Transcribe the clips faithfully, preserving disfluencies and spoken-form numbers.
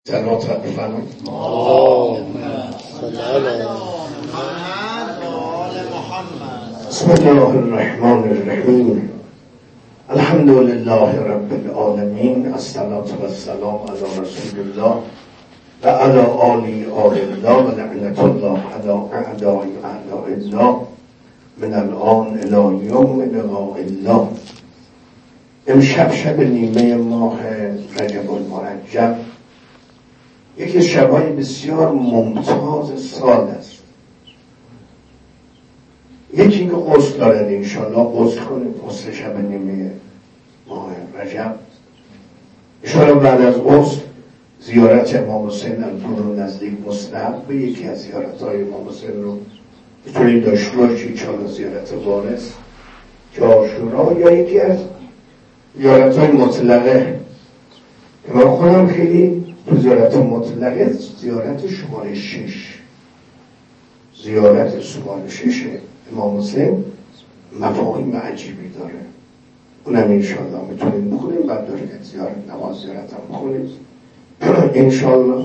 صلوات بفرمایید. بسم الله الرحمن الرحیم. الحمد لله رب العالمین. الصلاة والسلام علی رسول الله و علی آله آل الله و لعنت الله علی اعداء اعداء الله من الان الی یوم لقاء الله. امشب شب نیمه ماه رجب المرجب، یکی شبای بسیار ممتاز سال است. یکی که غسل دارد، انشالله غسل کنید، غسل شب نیمه ماه رجب. انشالله بعد از غسل زیارت امام حسین الپور نزدیک مستحب به یکی از زیارت های امام حسین رو میتونید داشته باشید، چون زیارت وارث که عاشورا، یا یکی از زیارت های مطلقه که من خودم خیلی تو زیارت مطلقه زیارت شماره شش زیارت شماره شش امام حسین مفاهیم عجیبی داره. اونم انشالله میتونید بخونید، بعد داره که زیارت نماز زیارت هم بخونید انشالله.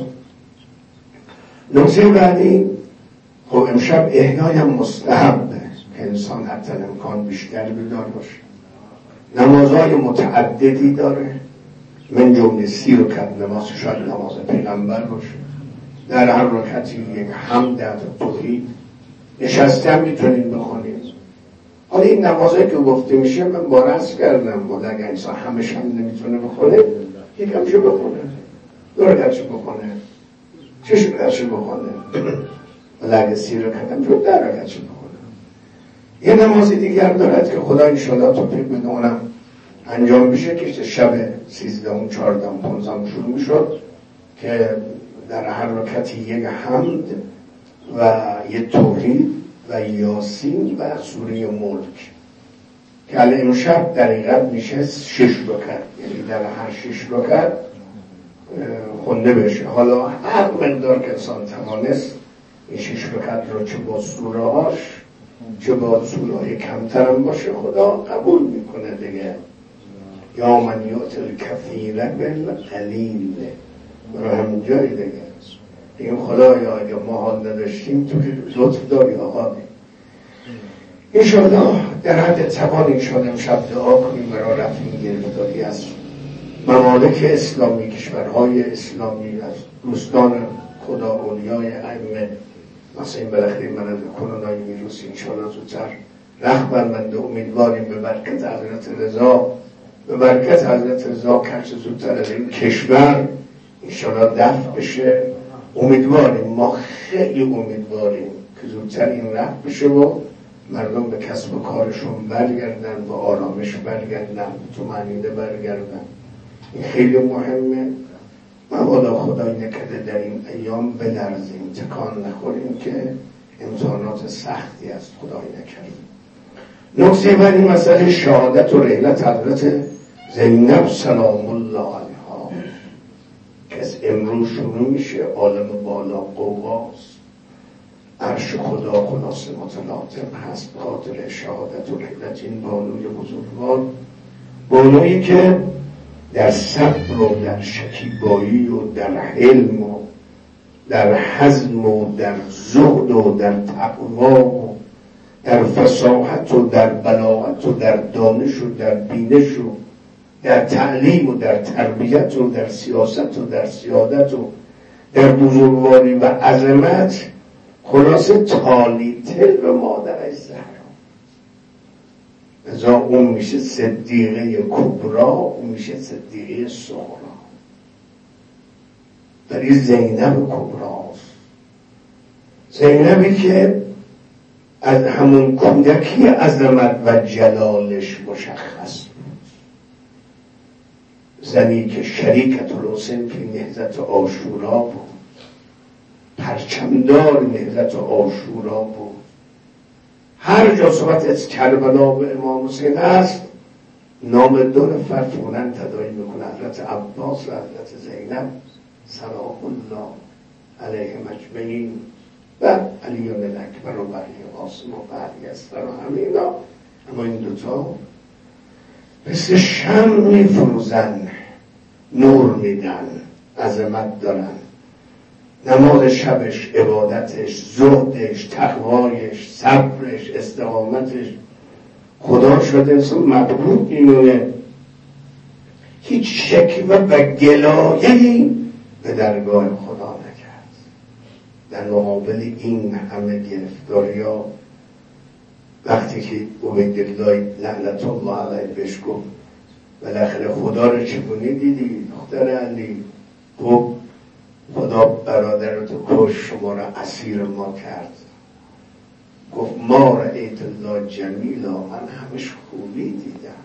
نکته بعدی، خب امشب احیای هم مستحب که انسان حتی امکان بیشتر بیدار باشه. نمازهای متعددی داره، من جمله سی رکعت نماز، شاید نماز پیغمبر باشه. در هر رکعتی یک حمد و توحید نشسته هم میتونید بخونید. حالا این نمازهایی که گفته میشه من بارست کردم، بود اگر انسان همش هم نمیتونه بخونه، یک همشو بخونه، دو رکعتشو بخونه، شش رکعتشو بخونه، ولی اگر سی رکعت هم شد در رکعتشو بخونه. یه نمازی دیگر دارد که خدا انشالله توفیق بده اونم انجام بشه، که شب سیزدهم چهاردهم پانزدهم شروع میشد که در هر رکعتی یک حمد و یک توحید و یاسین و سوره ملک که الان امشب در حقیقت میشه شش رکعت، یعنی در هر شش رکعت خونده بشه. حالا هر مقدار که انسان توانست این شش رکعت رو چه با سوره هاش چه با سوره های کمتر هم باشه خدا قبول میکنه دیگه. یا من یعطی الکثیر بالقلیل، برای همین جایی دیگه این خدایا اگه ما حال نداشتیم تو که لطف داری آقا. انشاءالله در حد توان انشاءالله امشب دعا کنیم برای رفع این گرفتاری از ممالک اسلامی، کشورهای اسلامی، از دوستان خدا، اولیای ائمه. مثلا این بالاخره مرض کرونا ویروس انشاءالله زودتر رخت بربنده. امیدواریم به برکت حضرت رضا به برکت حضرت رضا کش زودتر از این کشور انشاءالله دفع بشه. امیدواریم، ما خیلی امیدواریم که زودتر این رفع بشه و مردم به کسب و کارشون برگردن، به آرامش برگردن، تو معنیده برگردن. این خیلی مهمه. مبادا خدای نکرده در این ایام بلرزیم، تکان نخوریم که امتحانات سختی است، خدای نکرده. نکته بعدی مسئله شهادت و رحلت حضرت زینب سلام الله علیها که از امروز شروع میشه. عالم بالا قواست، عرش خدا خلاص متلاطم هست، قادر شهادت و رحلت این بانوی بزرگوار، بانویی که در صبر و در شکیبایی و در حلم و در حزم و در زهد و در تقوا و در فصاحت و در بلاغت و در دانش و در بینش و در تعلیم و در تربیت و در سیاست و در سیادت و در بزرگواری و عظمت، خلاصه تالی تل به مادرش زهرا. ازا اون میشه صدیقه کبرا، اون میشه صدیقه صغرا. در این زینب کبراست، زینبی که از همون کودکی عظمت و جلالش مشخص بود. زنی که شریکت الحسین فی نهضت عاشورا بود، پرچمدار نهضت عاشورا بود. هر جا صحبت از کربلا به امام حسین است، نام دو نفر فوراً تداعی میکنه، حضرت عباس و حضرت زینب سلام الله علیهم اجمعین و علی اکبر و بقیه قاسم و بقیه استر و همینا. اما این دوتا مثل شمع میفروزن، نور میدن، عظمت دارن. نماز شبش، عبادتش، زهدش، تقوایش، صبرش، استقامتش. خدا شده انسان مبهوت میمونه، هیچ شکوه و گلایه‌ای به درگاه خدا نکرد. در مقابل این همه گرفتاری‌ها وقتی که عبیدالله لعنت الله علیه بهش گفت بالاخره خدا رو چگونه دیدی دختر علی؟ خب خدا برادرتو کش، شما را اسیر ما کرد. گفت ما رأیت الله جمیلا، من همش خوبی دیدم.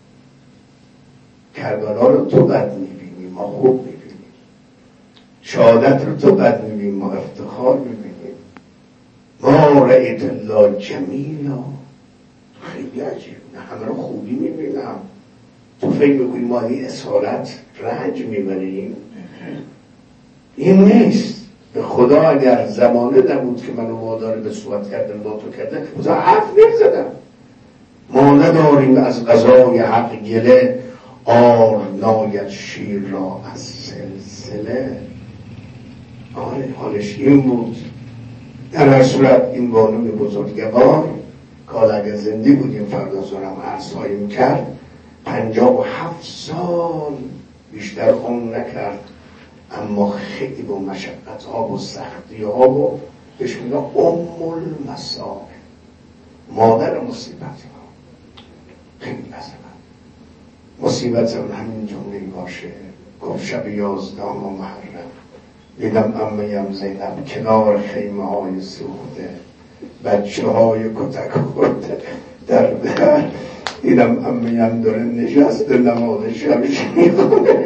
کربلا رو تو بد میبینی، ما خوب میبینیم. شهادت رو تو بد میبینی، ما افتخار میبینیم. ما رأیت الله جمیلا، خیلی عجیب، نه همه رو خوبی میبینم. تو فکر میکنی ما این اسارت رنج میبریم؟ این نیست. به خدا اگر زمانه نبود که منو وادار به صحبت کردن با تو کردن بزا حرف نمیزدم. ما نداریم از قضای حق گله، آر ناید شیر را از سلسله. آره حالش این بود. در هر صورت این بانوی بزرگوار کال اگر زنده بودیم فردا زارم عرضهایی میکرد، پنجاه و هفت سال بیشتر عمر نکرد، اما خیلی با مشقت ها و سختی ها و بهش میگه ام المصائب، مادر مصیبت ها. خیلی لازمه مصیبت هم همین جمله باشه. گفت شب یازدهم و محرم دیدم امیم زینب کنار خیمه های سوخته، بچه های کتک خورده در در. دیدم امیم داره نشست نماز شبش میخونه.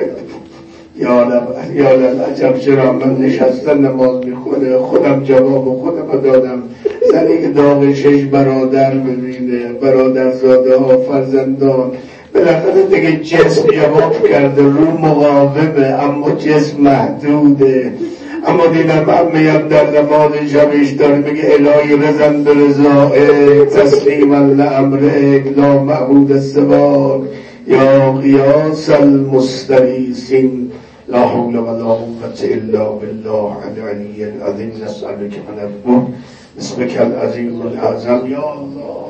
یادم عجب چرا من نشستن نماز میخونه، خودم جواب خودم دادم. زنی که داغ شش برادر ببینه، برادر زاده ها، فرزندان، بالاخره دیگه جسم جواب کرده، رو مقاومه اما جسم محدوده. اما دیدم امیم در نماز شبش داره میگه الهی رزن به رضائک تسلیما لامرک لا معبود سواک یا قیاس المستغیثین لا حول ولا قوة الا بالله العلی العظیم. نسألک من الفضل اسمک العظیم الاعظم یا الله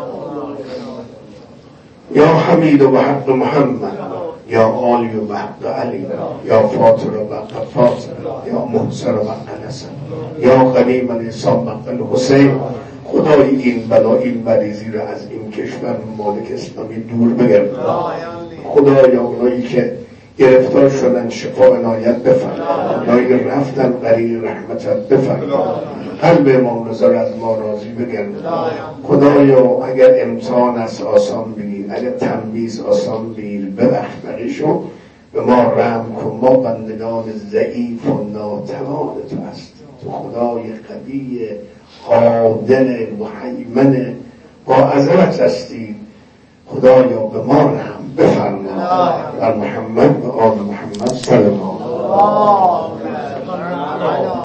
یا حمید و حق محمد یا عالی و حق علی یا فاطر و حق فاطر یا محسن و حق نصر یا غنی من انسان حق حسین. خدای این بلا این مریضی را از این کشور ممالک اسلامی دور بگرد. خدایا اونایی که گرفتار شدن شفا عنایت بفرما، اونایی که رفتن غریق رحمتت بفرما، قلب امام رضا را از ما راضی بگرد. خدایا اگر امتحان است آسان بگیر، اگر تنبیه آسان بگیر، ببخش بقیشو به ما رحم کن. ما بندگان ضعیف و ناتوان تو هست. تو خدای قوی قادر مهیمن با عظمت هستی. خدایا به ما رحم بفرما. بر محمد و آل محمد صلی الله علیه و